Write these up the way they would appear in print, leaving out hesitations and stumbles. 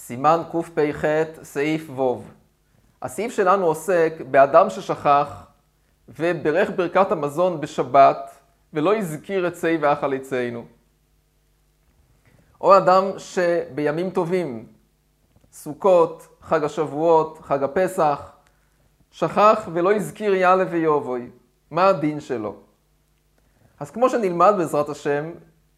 סימן קפ"ח, סעיף ו'. הסעיף שלנו עוסק באדם ששכח וברך ברכת המזון בשבת ולא הזכיר עצי ואכל עצנו. או אדם שבימים טובים, סוכות, חג השבועות, חג הפסח, שכח ולא הזכיר יעלה ויובוי. מה הדין שלו? אז כמו שנלמד בעזרת השם,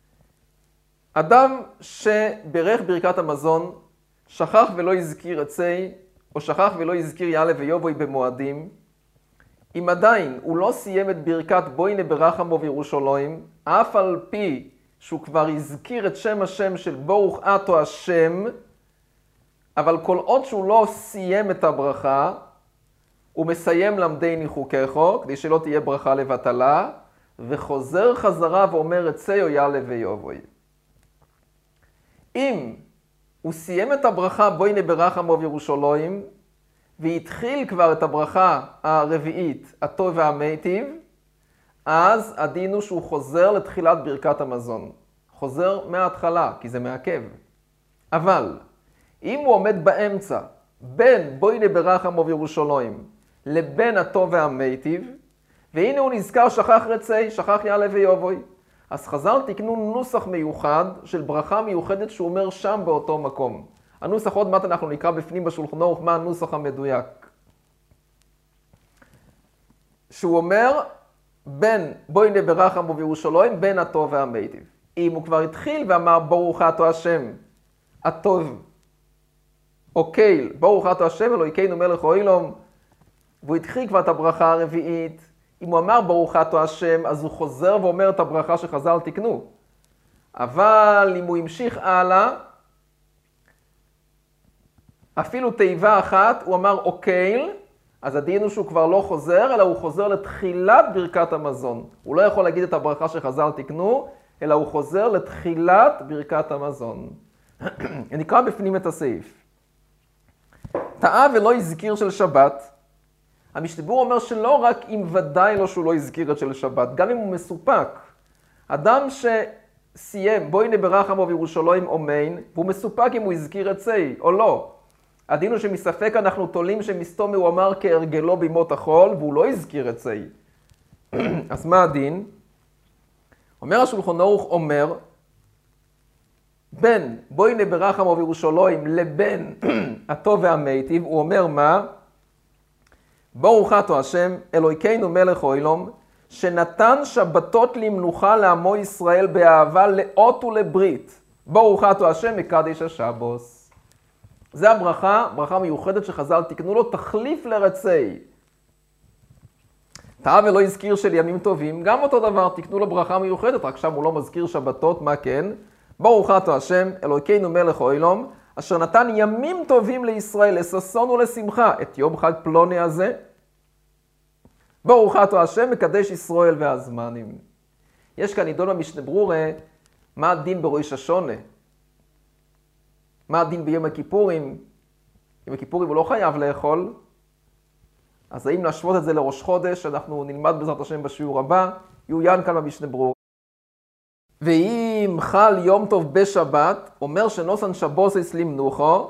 אדם שברך ברכת המזון, שכח ולא הזכיר עצי, או שכח ולא הזכיר יעלה ויובוי במועדים, אם עדיין הוא לא סיים את ברכת בואי ברחמו וירושלים, אף על פי שהוא כבר הזכיר את שם השם של ברוך אתו השם, אבל כל עוד שהוא לא סיים את הברכה, הוא מסיים למדני חוקךו, כדי שלא תהיה ברכה לבטלה, וחוזר חזרה ואומר עצי או יעלה ויובוי. אם הוא סיים את הברכה בואי ברחמו וירושלים, והתחיל כבר את הברכה הרביעית, הטוב והמיטיב, אז הדין הוא שהוא חוזר לתחילת ברכת המזון. חוזר מההתחלה, כי זה מעכב. אבל אם הוא עומד באמצע, בין בואי ברחמו וירושלים, לבין הטוב והמיטיב, והנה הוא נזכר שכח רצי, שכח יעלה ויובוי. אז חז"ל תקנו נוסח מיוחד של ברכה מיוחדת שהוא אומר שם באותו מקום. הנוסח עוד מעט אנחנו נקרא בפנים בשולחן ערוך מה הנוסח המדויק. שהוא אומר בין בואי ברחמו וירושלים, בין הטוב והמיטיב. אם הוא כבר התחיל ואמר ברוך אתו השם, הטוב, אוקיי, ברוך אתו השם אלוהינו מלך העולם, והוא התחיל כבר את הברכה הרביעית. אם הוא אמר ברוך אתו השם, אז הוא חוזר ואומר את הברכה שחז"ל תקנו. אבל אם הוא המשיך הלאה, אפילו תיבה אחת, הוא אמר אוקיי, אז הדין הוא שהוא כבר לא חוזר, אלא הוא חוזר לתחילת ברכת המזון. הוא לא יכול להגיד את הברכה שחז"ל תקנו, אלא הוא חוזר לתחילת ברכת המזון. נקרא בפנים את הסעיף. טעה ולא הזכיר של שבת. המשתבר אומר שלא רק אם ודאי לו שהוא לא הזכיר את של שבת, גם אם הוא מסופק. אדם שסיים בואי ברחמו וירושלים אומן, והוא מסופק אם הוא הזכיר עצי או לא. הדין הוא שמספק אנחנו תולים שמסתום הוא אמר כהרגלו בימות החול, והוא לא הזכיר עצי. אז מה הדין? אומר השולחן ערוך אומר, בין בואי ברחמו וירושלים לבין הטוב והמיטיב, הוא אומר מה? ברוך אתו השם, אלוהינו מלך העולם, שנתן שבתות למנוחה לעמו ישראל באהבה לאות ולברית. ברוך אתו השם מקדש השבוס. זה הברכה, ברכה מיוחדת שחז"ל תקנו לו, תחליף לרצי. טעה ולא הזכיר של ימים טובים, גם אותו דבר, תקנו לו ברכה מיוחדת, רק שם הוא לא מזכיר שבתות, מה כן? ברוך אתו השם, אלוהינו מלך העולם, אשר נתן ימים טובים לישראל, לששון ולשמחה, את יום חג פלוני הזה. ברוך אתו השם מקדש ישראל והזמנים. יש כאן נידון במשנה ברורה, מה הדין בראש השונה? מה הדין ביום הכיפורים? יום הכיפורים הוא לא חייב לאכול. אז האם נשוות את זה לראש חודש? אנחנו נלמד בעזרת השם בשיעור הבא. יעוין כאן במשנה ברורה. ואם חל יום טוב בשבת, אומר שנוסן שבוסס למנוחו,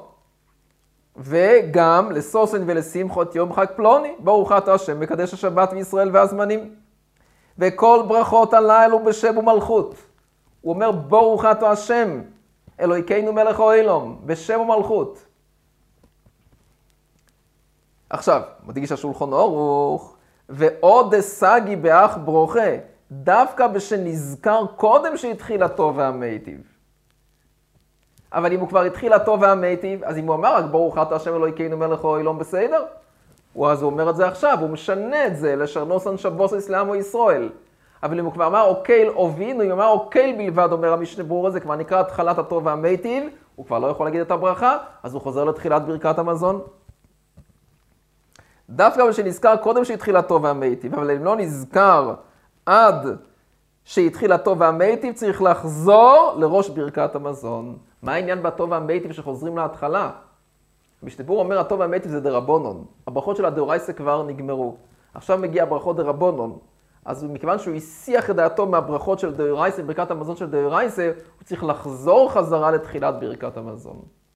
וגם לסוסן ולשמחות יום חג פלוני, ברוך אתו השם מקדש השבת וישראל והזמנים. וכל ברכות הלילה הוא בשם ומלכות. הוא אומר ברוך אתו השם, אלוהינו מלך העולם, בשם ומלכות. עכשיו, מדגיש השולחן ערוך, ועוד דסגי באח ברוכה, דווקא בשנזכר קודם שהתחיל הטוב והמיטיב. אבל אם הוא כבר התחיל הטוב והמיטיב, אז אם הוא אמר רק ברוך אתו השם אלוהינו מלך העולם בסדר, אז הוא אומר את זה עכשיו, הוא משנה את זה לשרנוסן שבוסס לעמו ישראל. אבל אם הוא כבר אמר אוקיי אובינו, אם הוא אמר אוקיי בלבד, אומר המשנה ברורה, זה כבר נקרא התחלת הטוב והמיטיב, הוא כבר לא יכול להגיד את הברכה, אז הוא חוזר לתחילת ברכת המזון. דווקא בשנזכר קודם שהתחיל הטוב והמיטיב, אבל אם לא נזכר עד שהתחיל הטוב והמיטיב, צריך לחזור לראש ברכת המזון. מה העניין בטוב והמיטיב שחוזרים להתחלה? המשנה ברורה אומר הטוב והמיטיב זה דרבנון. הברכות של הדאורייסה כבר נגמרו. עכשיו מגיע הברכות דרבנון. אז מכיוון שהוא הסיח את דעתו מהברכות של דאורייסה, ברכת המזון של דאורייסה, הוא צריך לחזור חזרה לתחילת ברכת המזון.